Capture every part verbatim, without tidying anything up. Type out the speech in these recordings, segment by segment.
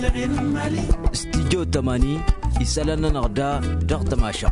استديو تماني يسألنا نغدا ضغط ما شاء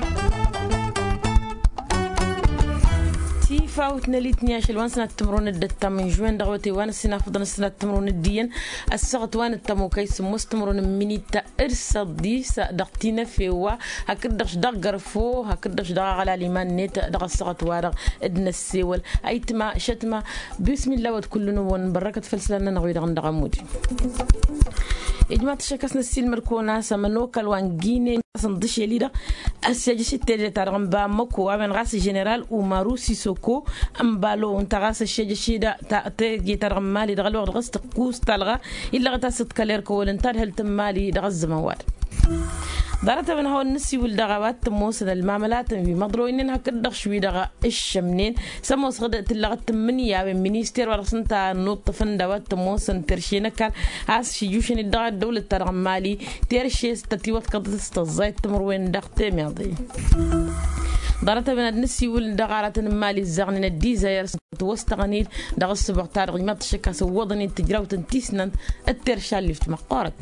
فاوتنا لي تنياش الوان سنة تمرون الدتا من جوان دغوتي وان السنة فضل السنة تمرون الدين السغت وان التمو كيس مستمرون مني تأرس ديس دغتينا في وا هكدش دغر فو هكدش دغ على الإيمان نيت دغ السغت وارغ ادنا السيول ايتما شتما بسم الله وتكلنا ونبركة فلسلنا نغوي دغن دغمودي إجماع تشكسنا السيل مركونا سمنوكا الوانجيني صندش يليدا السجش التالي تارغن با مكو ومن غاس جنرال ومارو سيسوكو أمبالو انت غاس الشجشي دا تاجي تارغن مالي دغلو غاس تقوس تالغا إلا غتاسد كاليركو ولنتار هل تمالي دغز مواد دارت من هون نسي والدغوات تموسن المعاملات في مضروين هكذا شوي دغا الشمنين سموس غدت اللغت منيا من مينيستير ورسنتا نوط فندوات تموسن ترشينا كان عاس شي جوشن الدغا الدولة ترغمالي ترشي ستتيوات قد تستزايد تمروين دغتي ماضي دارت من النسي والدغارات المالي الزغن الديزاير توستغنيل دغ السبع تارغ ما تشكاس وضني تجراوت تيسنن الترشال اللي في مقارت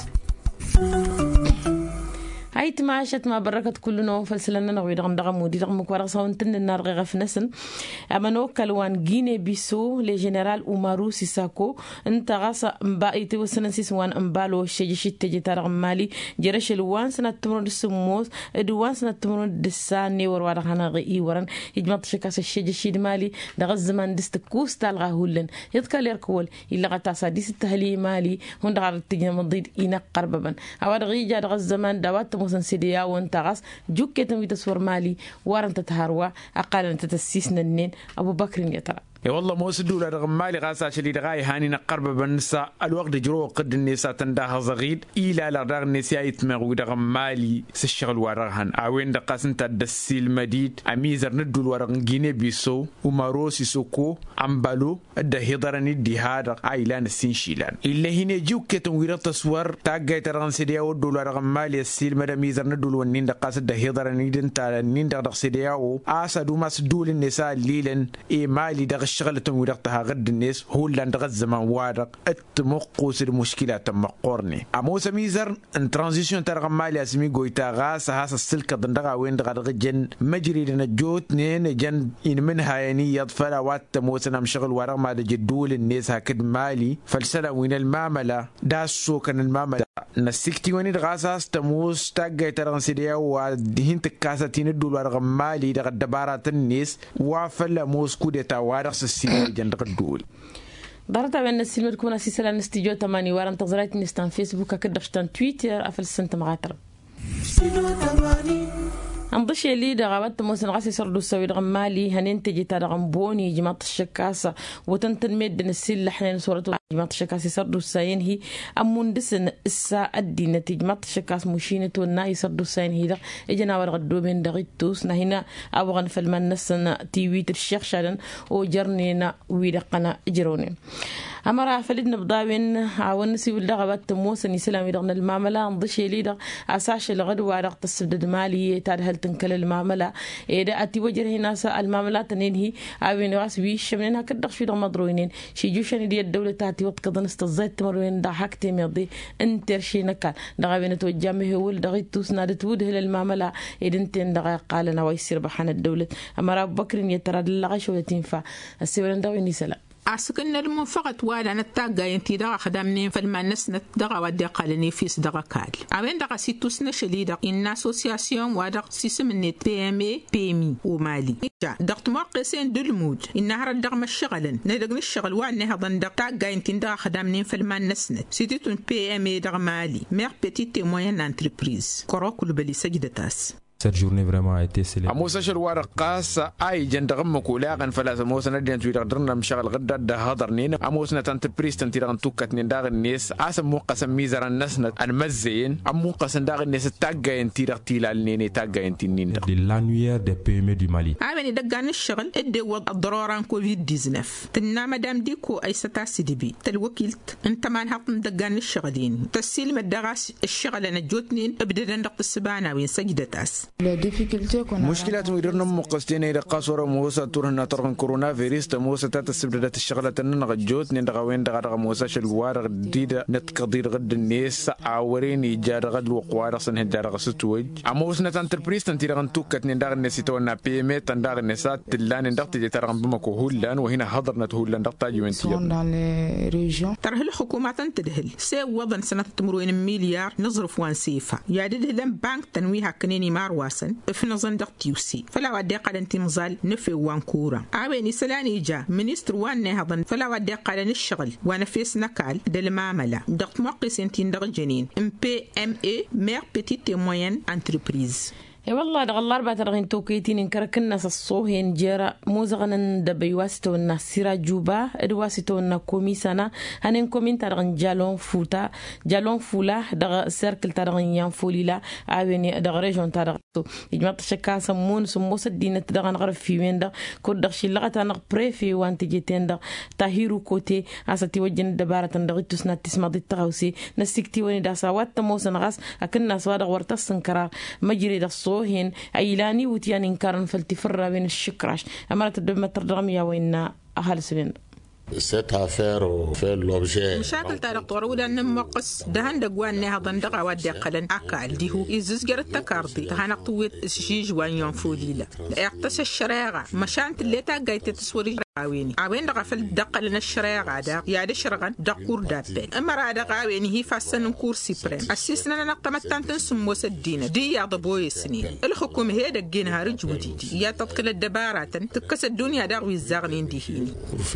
هاي تماشت ما بركت كلنا فلسلنا نغوي دغم دغم ودي دغم كوارغ ساونتن النار غف نسن امانو كالوان جيني بيسو لي جنرال اومارو سيساكو انت غاصا مبايتي وسنن سيسوان امبالو شجشي تجي تارغ مالي جرش الوان سنة تمرون السموس ادوان سنة تمرون دساني وروارغ هنا غي ورن يجمط شكاس الشجشي مالي دغ الزمان دستكوس تالغا هولن يذكال يركول إلا غتاسا ديس التهلي مالي هون دغار التجي مضيد إينا قرببا اواد غيجا دغ الزمان دوات موسن سيديا وانتغس جوكتم في تصور مالي وارنت تهاروا أقل أن تتسيسنا النين أبو بكر يترى والله مو سدولا رغم مالي غاسا شلي دغاي هاني نقرب بالنساء الوقت جرو قد النساء تنداها زغيد الى لرغ النساء يتمغو دغم مالي سشغل ورغهن اوين دقاسن تدسي المديد اميزر ندول ورغ جيني بيسو ومارو سيسوكو امبالو الدهيدرني دي هذا ايلان السنشيلان الا هنا جوكتم ويرا تصور تاغاي ترغن سيديا ودول ورغ مالي السيل مدام ميزر ندول ونين دقاس الدهيدرني دنتا نين دغ سيديا و اسدو ما سدول النساء ليلن اي مالي دغ شغلتهم ورقتها غد الناس هو اللي عند الزمان وارق التمقوس المشكلة تمقرني أموس ميزر ان ترانزيشن ترغم مالي اسمي قويتا غاس هاس السلكة دندغا وين دغا جن مجري لنا جوت نين جن إن منها يعني يضفلا وات تموس نمشغل ورق ما جدول الناس هكذا مالي فلسلا وين المعملة داسو كان المعملة نسيكتي وين دغاساس تموس تاجي ترغن سيديا ودهين تكاساتين الدول ورق مالي دغا دبارات الناس وافلا موس كودتا وارق السيدي جندق الدول دارتا بين السلمة تكون أسيسلا نستيجو تماني وارن تغزرات نستان فيسبوك كدفشتان تويتر أفل السنة مغاتر أمضيش اللي دغابات موسن غاسي سردو سوي دغم مالي هنين تجي تدغم بوني جماعة الشكاسة وتنتنميد نسيل لحنين صورته جماعة الشكاسة سردو ساين هي أمون دسن السا أدي نتيجة جماعة الشكاس مشينة والناي سردو ساين هي دغ إجنا ورغدو بين دغيتوس نهينا أبغن فالمان نسن تيويت الشيخ شادن وجرنينا ويدقنا إجروني أمرا فلدنا بضاوين عاون نسي والدغابات موسن يسلم يدغن المعملة أمضيش اللي دغ أساش الغدو وارغ تسبدد مالي تارهل تنكل المعاملة إذا أتي وجره ناس المعاملة تنينهي أبين راس ويش منها كده في دم مضروينين شيء جوشان دي الدولة تاتي وقت كذا نستزيد تمرين ده حكتي مضي انترشي نكال دغابين توجمه هو دغيت توسنا تود هل المعاملة إذا انت دغا قالنا ويصير بحنا الدولة أما رب بكر يتراد اللغش وتنفع السيولان دغيني سلام أسكن المن فقط ولا نتاجا ينتي دغا خدامني فلما نسنت دغا ودي قالني فيس دغا كال أوين دغا سيتوس نشليدا إن أسوسياسيون ودغ سيسم النت بي إم إي بي إم إي ومالي دغت مرقسين دلمود إن هرد دغ مشغلا ندغ نشغل وأن هذا دغ تاجا ينتي دغا خدامني فلما نسنت سيتون بي إم إي دغ مالي مير بيتيت موين انتربريز كروكل بلي سجدتاس. Cette journée vraiment a été célébrée. أموسا شلوار قاس أي جند غمك ولاغن فلا أموسا ندين تويتر درنا مشغل غدا ده هذر نين أموسا تنتبريس تنتيران توكت نداغ الناس أسم موقسم ميزر الناس المزين أم موقسم داغ الناس تاجا ينتير تيلال نين تاجا ينتين de l'annuaire des P M E du Mali. أنا دقان الشغل إدي وضع ضروران كوفيد تسعطاشر تنا مدام ديكو أي ستاسي دبي تلوكيلت أنت ما نحطم دقان الشغلين تسيل مدغاس الشغل أنا جوتنين أبدا ندق السبانة وين سجدتاس مشكلات مديرنا مقصدين إلى قصورة موسى تورنا ترغن كورونا فيروس تموسى تات السبدات الشغلة تننا جوت نندغوين دغا موسى شلوار جديدة نتقدير غد الناس عورين يجار غد الوقوار صن هدار ستوج عموسنا تنتربريز تنتيرغن توكت نندغ الناس تونا بي ام تندغ الناس تلان نندغ تجي ترغن بمكو هولان وهنا حضرنا هولان دغ تاجو انتي ترى الحكومة تنتدهل سي وضن سنة تمرين مليار نظرف وان سيفا يعدد لم بنك تنويها كنيني مارواسن في نظن دغ تيوسي فلا ودي قال انت مزال نفي وان كورا عاويني سلاني جا منيستر وان نهضن فلا ودي قال الشغل وانا فيس نكال دل معاملة دغ موقس انت دغ جنين ام بي ام اي مير بيتيت اي موين انتربريز يا والله دغ الأربعة ترغين توكيتين إنكرك الناس الصوهين جرا موزغنا دبي واسطة الناس سيرا جوبا الواسطة الناس كوميسانا هنن كومين ترغين جالون فوتا جالون فولا دغ سيركل ترغين يان فوليلا عاويني دغ ريجون ترغين يجمع تشكا سمون سموس الدين تدغن غرف في وين دغ كود دغ شلغة تنغ بريفي وان تجيتين دغ تاهيرو كوتي أساتي وجن دبارة دغ تسنا تسمى ضد تغوسي نسيكتي وين دا سوات تموسن غاس أكن ناس وادغ ورتصن كرا مجري دغ هين أيلاني وتيان إنكارن فلتفرّا بين الشكراش أمرت الدم ترجميا وإن أهل سبين cette affaire fait l'objet مشاكل تاريخ طرودا نمقص دهن دقوان نهضا دقا ودي قلن أكال ديهو إززجر التكارضي تهانا قطوية الشيج وان ينفوليلا اقتص الشريعة مشانت اللي تاقايت تسوري عاويني عاوين دقا فالدقا لنا الشريعة دا يادي شرغان دقور دابين أما رادا عاويني هي فاسن نكور سيبرين أسيسنا نقتمت تانتن سموس الدين دي يعضبوي سنين الحكومة هي دقينها رجودي يا تطقل الدبارات تكس الدنيا داغوي الزاغنين ديهيني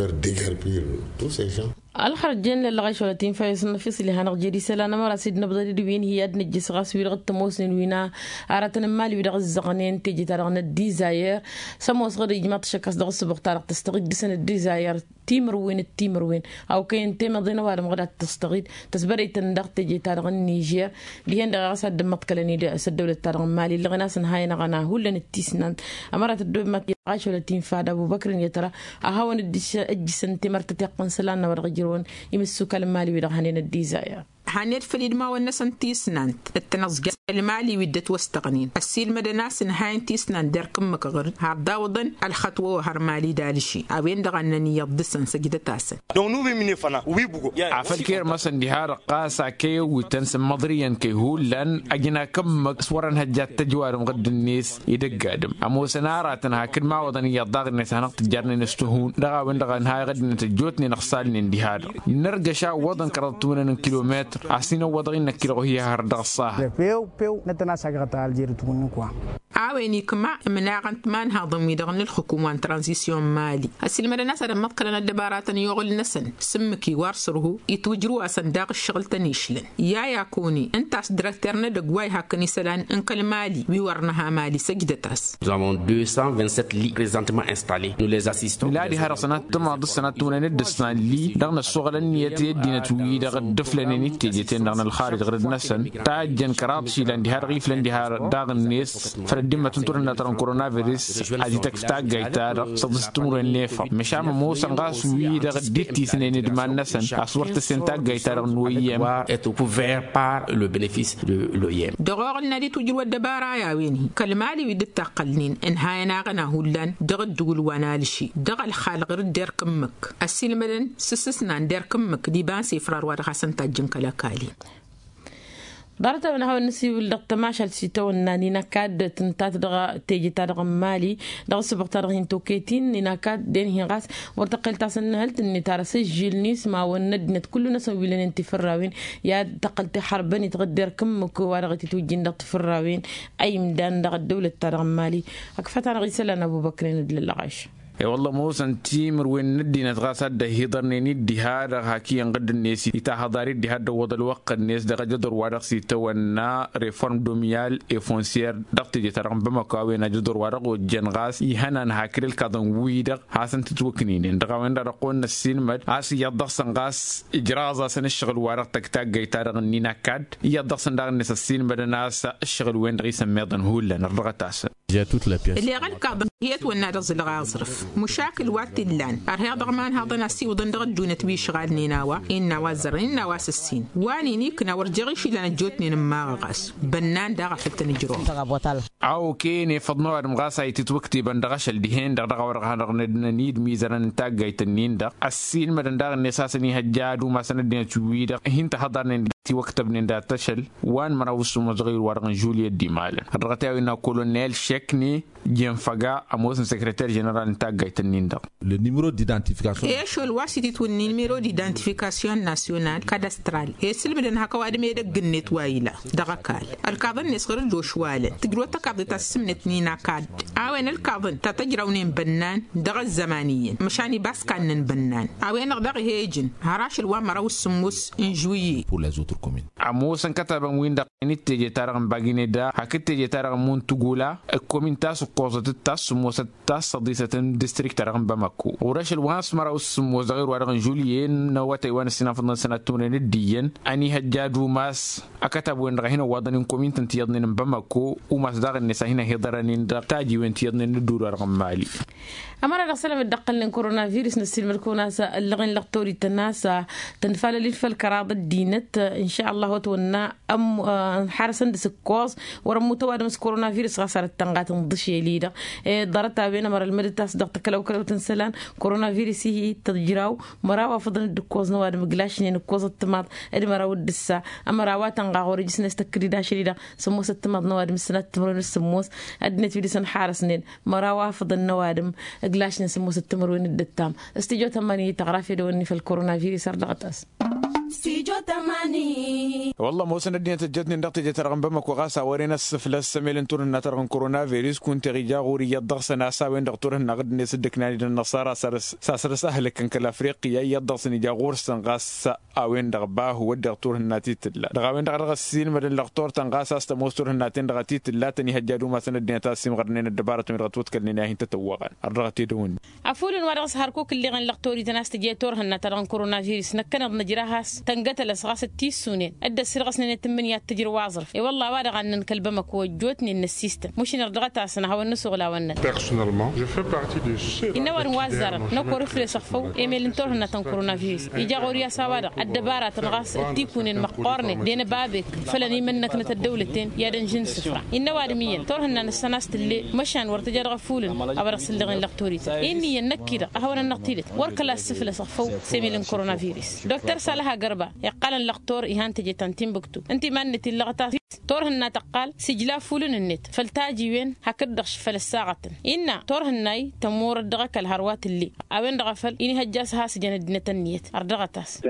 الخرجين للغايش ولا تنفع يصنفص اللي هنغجري سلانا مرة سيدنا بدري وين هي أدنى الجس غاس ويرغ التموسن وينا عرتنا مالي ويرغ الزغنين تيجي ترغنا الديزاير سمو صغير يجمع تشكس دغ السبق تارق تستغيد دسن الديزاير تيمر وين التيمر وين أو كين تيمر ضينا وارم غدا تستغيد تسبري تندغ تيجي ترغ النيجير اللي هند غاس هاد متكلني دا الدولة ترغ مالي اللي غناس هاي نغنا هولن التيسنان أمرت الدول ما غايش ولا تنفع أبو بكر يترى أهون الدش الجسن تمر تتقن سلانا ورغجر يمسوا كلمالي ويرهنين الديزاير هانيت فريد ما والنسن تيسنان التنصق المالي ودت وستغنين السيل مدناس هاين تيسنان دركم مكغر هرداوضن الخطوة وهرمالي دالشي أبين دغنني يضسن سجدة تاسن دون نوبي مني فنا ويبغو عفل كير مثلا دهار قاسا كي وتنسم مضريا كي هو لان أجنا كم صورن هجات تجوار مغد الناس يدق قدم أمو سناراتنا كل ما وضن يضاغ الناس هنقت جارني نستهون دغا وين دغا هاي غد نتجوتني نخسالني دهار نرجع شا وضن كرتونا كيلومتر عسينا وضعين كيلو هي هرد الصاح بيو بيو نتنا ساقطة الجير تكون كوا عاويني كما مناغنت مان هضم يدغن الحكومة ترانزيسيون مالي السلمة الناس على مطقلنا الدبارات يغل نسن سمكي وارسره يتوجروا صنداق الشغل تنيشلن يا يكوني انت دراكترنا دغواي هكني سلان انقل مالي بيورنها مالي سجدتاس Nous avons deux cent vingt-sept lits présentement installés. Nous les assistons. لا دي هرسنات تما ضسنات تونا ندسنا لي دغن الشغل النيتي دينا توي دغ دفلني تيجيتين دغن الخارج غرد نسن تاجن كرابشي لندي هار غيف لندي هار دغن الناس فرديما تنطرنا ترى كورونا فيروس ادي تكتا جايتا صدستمر النيفا مشام موسى غاس وي دغ ديتي سنين دمان نسن اصورت سنتا جايتا نويم être couvert par le bénéfice de l'O I M. دغور النادي توجر الدبارة يا ويني كلمالي ودت تقلنين ان هاينا غنا هولان دغ دغول وانالشي دغ الخالق غير دير كمك السلمدن سسسنا دير كمك دي بان سيفرار ور حسن تاجن كلا كالي دارتا من هاو نسي ولدق ماشال سيتو ناني نكاد تنتات دغ تيجي تدغ مالي دغ سبق تدغ توكيتين نكاد دين هي غاس ورتقل تاسن هلت اني ترى سجل نيس ما وندنت كلنا سوي لنا انت فراوين يا تقلت حربني تغدر كمك ورغتي توجين دغ فراوين اي مدان دغ الدوله تدغ مالي اكفت انا غيسلنا ابو بكر ندل العيش اي والله موسى تيمر وين ندي نتغاس هذا هيدرني ندي هذا هاكي انقد الناس يتا هضاري دي هذا وضع الوقت الناس دغ جدر ورق سيتونا ريفورم دوميال اي فونسير دغت دي ترم بمكاوينا جدر ورق وجنغاس يهنن هاكل الكادن ويدق حسن تتوكنين دغ وين رقون السين مد اس يضغ سنغاس اجرازا سن الشغل ورق تكتاك جيتار نينا كاد يضغ سن دغ الناس السين مد ناس الشغل وين ريس ميدن هولا نرغتاس J'ai toutes les pièces. اللي غير كاضيات والنادر زل غاصرف مشاكل وات اللان أرهي ضغمان هذا ناسي وضندغ دون تبي شغال نيناوا إن وزرين نواس السين واني نيكنا ورجعيش لنا جوتني نما غاس بنان داغ فتني جرو أو كيني فضنوا المغاسة يتوقتي بندغش الدهين دغ ورغه نيد ميزان تاج يتنين دغ السين مدن دغ النساسني هجادو ما سندنا تويد هين تحضرن تي وقت بن دا تشل وان مراوس مزغير ورغن جوليا ديمال رغتاو إن كولونيل شكني جنفجا أموسن سكرتير جنرال تاج يتنين دغ le numéro d'identification et شو الواسطة تون numéro d'identification national cadastral et سلبدن هكا واد ميدا جنت وايلا دغكال الكاظن نسخر الجوشوال تقدروا تقضي تسمنت نينا كاد أوين الكاظن تتجرونين بنان دغ الزمانيين مشاني بس كان بنان أوين دغ هيجن هراش الوام مراوس سموس انجوي pour les autres communes أموسن كتب وين دغ نتيجة تارغ باجيني دا هكتيجة تارغ مون تقولا الكومين تاس وقوزة تاس سموس تاس صديسة ديستريكت تارغ بمكو ورش الواس مراوس سموس غير ورغن جوليين نواتي وانا سنة فضل سنة تونين الديين أني هجادو ماس أكتب وين رغينا وضن كومين تنتيضنين بمكو وماس داغ النسا هنا هيضرانين دا تاجي وين تيضنين الدور ورغن مالي أمر الرسالة الدقل لن كورونا فيروس نسيل ملكوناسا اللغين لغتوري تناسا تنفال للفل كراب الدينت إن شاء الله وتونا أم حارسن دس الكوز ورموتو وادمس كورونا فيروس غسر التنغات نضشي ليدا ضرطها بين مر المدتاس دقتك لو كلو تنسلان كورونا فيروس هي تجراو مراوا فضل الدكوز نواد مقلاشين الكوز التماط ادي مراو الدسا امراوا تنغاوري جسنا استكري داشريدا سموس التماط نواد مسنات تمرون السموس ادنت في لسان حارسنين مراوا فضل نوادم قلاشنا سموس التمر وين الدتام استيجو تماني تغرافي دوني في الكورونا فيروس ردغتاس استيجو تماني والله موسن الدنيا تجتني نقطة جترغم بمك وغاسا ورينا السفل السميل انتور الناترغن كورونا فيروس كنت غيجا غوري يضغس ناسا وين دكتور النقد نسدكنا للنصارى سرس ساسرس أهلك كان كالافريقيا يضغس نيجا غورسن غاسا وين دغباه ودكتور الناتيت لا دغاوين دغ السين مدن دكتور تنغاسا استموستور الناتين دغتيت لا تني هجادو ما سن الدنيا تاسيم غرنين الدبارة من غتوت كلنا هين تتوغان الرغتي دون عفول ورغس هاركوك اللي غن لغتوري تناس تجيتور الناترغن كورونا فيروس نكنا نجراهاس تنقتل سغاس التيسونين ادى سرغسنا التمنيات تجري واظرف اي والله وارغ عن نكلبمك وجوتني ان السيستم مش نرغتا سنه هو النسوغ لا ون personnellement je fais partie de ceux إنه وازر نكو رفل صفو إيميل انتور هنا كورونا فيروس يجا غوريا سواد الدبارة تنغاس تيكون المقارنة دين بابك فلني منك نت الدولتين يا دن جنس فرا إنه وارميا تور هنا السناست اللي مشان ورتجار غفولن أبرس اللي غن لقتوري إني النكيرة أهون النقطيلة وركلا السفل صفو سيميل كورونا فيروس دكتور صالح قربا يقال اللقطور إهان تجي تنتين بكتو أنت ما نت اللغة تور هنا تقال سجلا فولن النت فلتاجي وين هكدغش فلساعة إن تور هناي تمور الدغك الهروات اللي أوين دغفل إني هجاس هاس جند نتنيت أردغتاس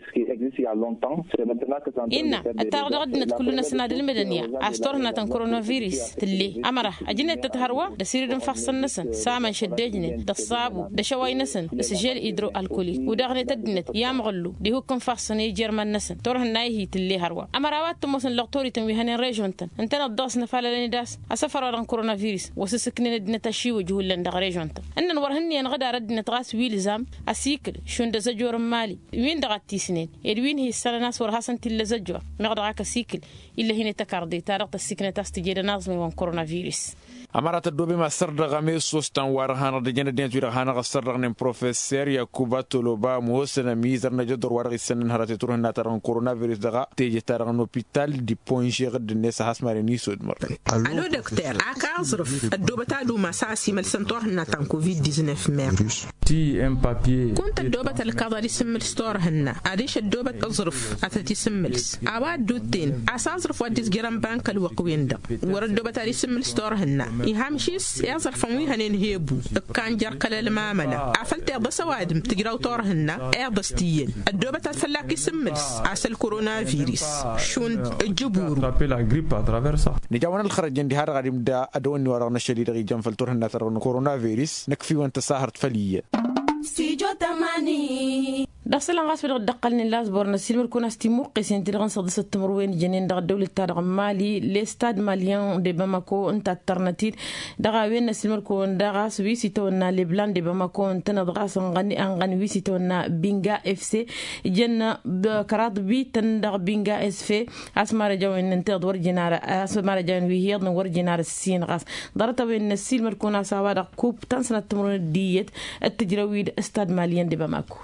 إن التردغ نت كلنا سنة المدنية أستور هنا تن كورونا فيروس اللي أمره أجنة تتهروا دسير دنفحص النسن سامن شدجنة دصابو دشواي نسن دسجل إدرو الكولي ودغنة تدنت يام غلو دي هو كم فحصني جرمان نسن تور هناي هي تلي هروا أمروات تموسن لقطوري تنويهن ريجونتن أنتنا الداس نفعل لنا داس أسفر عن كورونا فيروس وسسكننا دنا تشي وجهه لنا ريجونتن أن ورهني أن غدا ردنا تغاس ويلزام أسيكل شون دزجور مالي وين دغتي سنين يدوين هي السنة ناس ورهاسن تل زجور مغدعك سيكل إلا هنا تكردي تارق السكنة تستجير نازمي وان كورونا فيروس أمارات الدوبي ما سرد غميس سوستان وارهان رجعنا دين تيرا هانا غسر غنم بروفيسور يعقوب طلبا موسنا ميزر نجدر ورغي سنن هرتي تروح ناتران كورونا فيروس دغا تيجي تاران هوبيتال دي بونجي غد الناس هاسمارني سود مر الو دكتور اكا ظرف الدوبه تاع ما ساسي ملسنتور ناتان كوفيد تسعطاش مير تي ام بابي كنت الدوبه الكذا دي سمل ستور هنا اديش الدوبه ظرف اتتي سملس اواد دوتين اساظرف وديس جرام بانك الوقوين ده ور الدوبه تاع سمل ستور هنا يهامشيس يظرف وي هنين هيبو كان جركل المامله عفلت يا بسوادم تجراو طور هنا ايضستين الدوبه تاع فلاكي سملس عسل كورونا فيروس شون الجبور لا غريب اترافيرسا نجاونا الخرجين دي هار غادي نبدا ادوني ورغنا شديد غي جنفل تور هنا ترون كورونا فيروس نكفي وانت ساهرت فليه استيجو تماني دخل غاس بدغ دقلني لاز بورنا سيلمر كون استيمو قيسين تلغن صدس التمروين جنين دغ الدولة تاع مالي لي ستاد ماليان دي باماكو انت الترنتير دغا وين سيلمر كون دغا سويسي تونا لي بلان دي باماكو انت دغا سنغني انغن ويسي تونا بينغا اف سي جن كراد بي تندغ بينغا اس في اسمار جوين انت دور جنار اسمار جوين وي هي نور جنار السين غاس درت وين سيلمر كون سوا كوب تنسنا التمرون ديت التجرويد استاد ماليان دي باماكو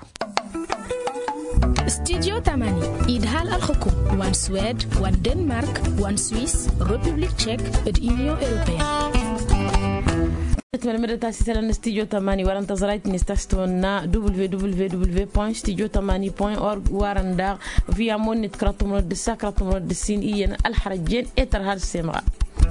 استديو ثمانية إدهال الحكوم وان سويد وان دنمارك وان سويس ريبوبليك تشيك واليونيون أوروبية. تمرمر تاسيس لنا استديو ثمانية وران تزرايت نستشتونا دبليو دبليو دبليو دوت استديو ثمانية دوت أورغ وران داغ فيا مون نتكراتم رد الساكراتم رد السين إيان الحرجين إتر هال السمغة.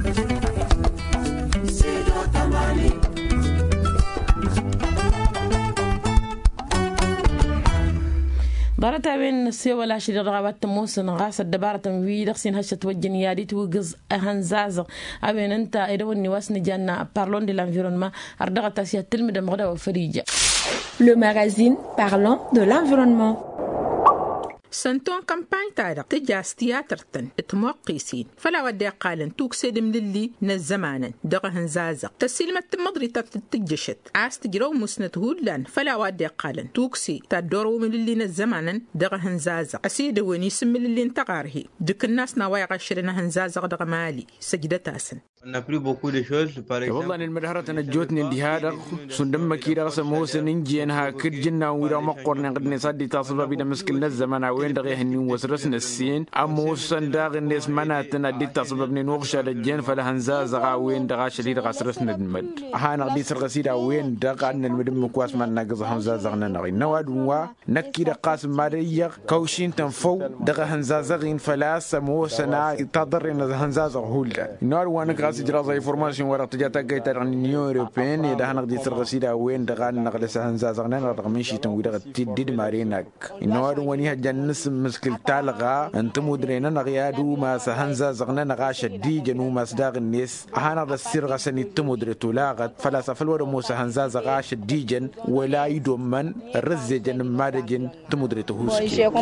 دارتا بين سيوا لا شي رغبات موسن غاس الدبارة وي دخسين هشه توجن يادي توغز هنزاز ابين انت ايدوني واسن جانا بارلون دي l'environnement ardagata سي تلمد مغدا وفريجه. Le magazine parlant de l'environnement. سنتون كامباين تايرق تجاس تياترتن اتموقيسين فلا ودي قالن توكسيد من اللي نزمانا دغهن زازق تسلمة مضري تتجشت عاس تجرو مسنة هولان فلا ودي قالن توكسي تدورو من اللي نزمانا دغهن زازق أسيد وين يسمي اللي انتقاره دك الناس نوايا غشرنا هنزازق دغ مالي سجدتاسن. والله ان المدهرة نجوتني اللي هذا سندم كيرا سموسن انجينها كرجنا ويرا مقرن قد نصدي تصل بيد مسكلنا الزمان وين دغي هني وسرسنا السين اموسن داغ الناس مناتنا دي تصل بني نوخشا الجن فلا هنزازا وين دغا شديد غسرسنا المد هانا دي سرغسيدا وين دغا ان المدم كواس من نغز هنزازا نغي نوادوا نكيدا قاسم ماريا كوشين تنفو دغا هنزازا غين فلا سموسنا تضرنا هنزازا هولا نور وانا سجرا زي فورماسيون ورا تجاتا جيتار عن اليونيون أوروبيين يدا هنقدي سرغسيدا وين دغان نقل سهنزازغنا رغم شي تنويدا تديد ماريناك إنه وني هجنس مسكل تالغا أنت مدرينا نغيادو ما سهنزازغنا نغاش دي جنو ما صداغ الناس هانا ذا السرغسني تمدري تولاغت فلاسفة الورمو سهنزازغاش ديجن ولا يدوم من رزجن مارجن تمدري تهوسكي.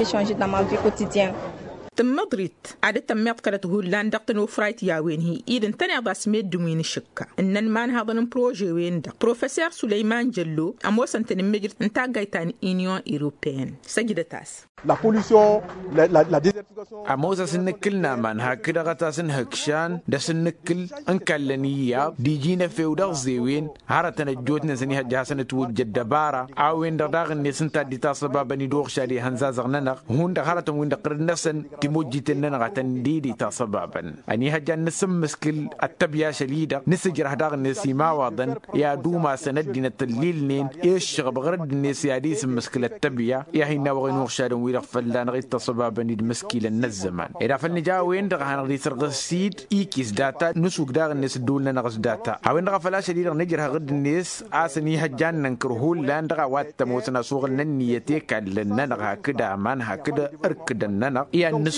تمضريت عادة تميت كرته لان دقتن وفرايت يا وين هي إذن تاني باس ميد دومين الشكة إنن مان هذا نبروجي وين دق بروفيسور سليمان جلو أموسن تنمجرت انتا جايتان إنيون إيروبيين سجدتاس la pollution la la, la désertification أموسا سنكلنا من هكذا غتا سنهكشان دا سنكل انكالنيا ديجينا في ودغ زيوين هارتنا جوتنا سنيها جاسنا توجد دبارة عوين دغاغ الناس انتا دي تصبا بني دوغ شاري هنزازغنا هون دغارتم وين دقرنا سن موجتنا نغتن ديدي تصبابا أني هجا نسم مسكل التبيا شليدة نسجر هداغ النسي ما واضن يا دوما سندنا التليل نين إيش بغرد النسي عديس مسكل التبيا يا هنا وغنوغ شادن ويرغ فلان غير تصبابا نيد مسكيل النزمان إذا فلنجاوين دغ هنغ دي سرغ السيد إيكيس داتا نسوك داغ النس دولنا نغس داتا هاوين دغ فلا شليدة نجر هغد النس آسني هجان ننكرهول لان دغ وات تموسنا سوغ ننيتيك لنا نغ هكدا مان هكدا أركدا نغ يا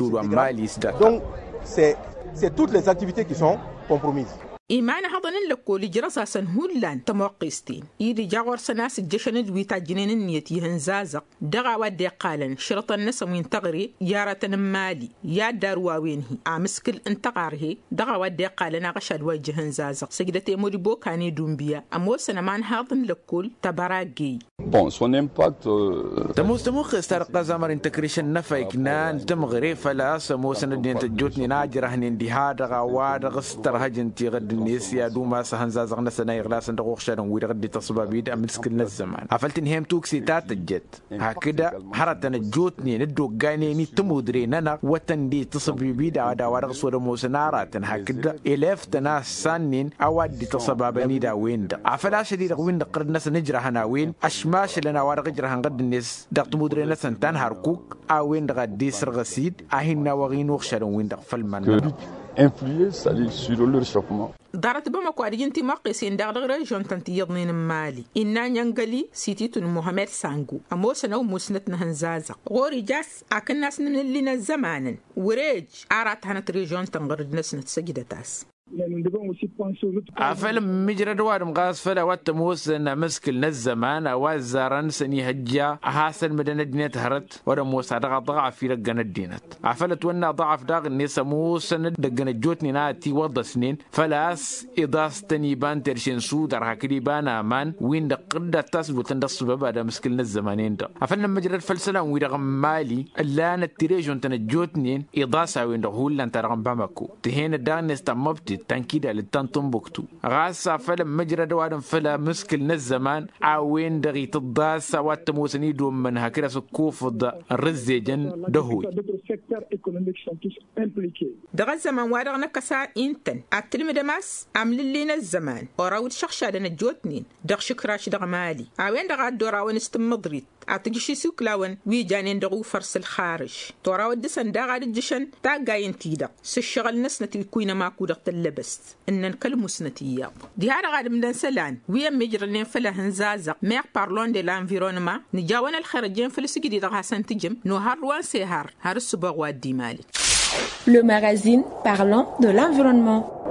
Donc, c'est, c'est toutes les activités qui sont compromises. إيمان هذا نلقو لجرسا سنهولان تموقستين إيدي جاور سناس الجشن دويتا جنين النيتي هنزازق دغا ودي قالن شرط النسا وين تغري يارة مالي يا داروا وينهي عمسكل انتقاره دغا ودي قالن غشاد وجه هنزازق سجدتي موريبو كاني دومبيا أمو سنمان هذا نلقو تبراجي Bon, son impact. تموس تموخ استرقا زمر انتكريشن نفايكنان تمغري فلا سمو سندين تجوتني ناجره هندي هذا غواد غستر هجنتي غد الناس يا دوما سهنزازغنا سناي غلاس ندغوخ شادن ويد غدي تصبابيد امسكلنا الزمان عفلتن هيم توكسي تاتجت هكذا حرتنا جوتني ندو غانيني تمودري ننا وتن دي تصبابيد عدا ورغ ود موسنارات هكذا الفتنا سنين اودي تصبابني دا ويند عفلا شديد ويند قردنا سنجره هنا وين اشماش لنا ورغ جرهن غد الناس دقت مودرينا سنتان هركوك اوين غدي سرغسيد اهنا وغين وخشادن ويند فلمن influer sur le réchauffement. دارت بمكو أرجنتي مقيسين دغدغ ريجون تنتي يضنين مالي إنا نيانغالي سيتيتون محمد سانغو أموسنا وموسنتنا هنزازق غوري جاس أكن ناس من اللي نزمانا وريج عرات هنت ريجون تنغرد نسنت سجدتاس أفلم مجرد وارم غاز فلا واتموس أن مسكل الزمان أوازارن سني هجا أحسن مدن الدنيا تهرت ورموس هذا ضعف في رجنا الدينت عفلت ونا ضعف داغ الناس موس ندجنا جوتني ناتي وضع سنين فلاس إضاس تنيبان ترشين سود رح كريبان أمان وين دقدة تسبت تندصب بعد مسكلنا الزمانين ده أفلم مجرد فلسلة ويرغم مالي اللان التريجون تنجوتنين إضاسة وين دهول لان ترغم بامكو تهين الدان نستمبت تنكيد للتنتم بوكتو غاسا فلم مجرد وادم فلا مسكل الزمان عوين دغي تضاس واتموسني دوم من هكذا سكوف الرزيجن دهوي دغ الزمان وادغنا كسا انتن اتلم دماس عمل لنا الزمان وراود شخشا دنا جوتنين دغ شكراش دغ مالي عوين دغ الدورا ونستمضريت أتجشي سوكلاون ويجانين دغو فرس الخارج تورا ودسن داغا الجشن تاقاين تيدا سشغل نسنتي كوينة ماكو دغت اللبست إنن كالمسنتيا دي هذا غاد مدن سلان ويا مجرلين فلا هنزازق مير بارلون دي لانفيرونما نجاوان الخارجين فلسكي دي دغا سنتجم نو هاروان سيهار هار السباغ وادي مالك. Le magazine parlant de l'environnement.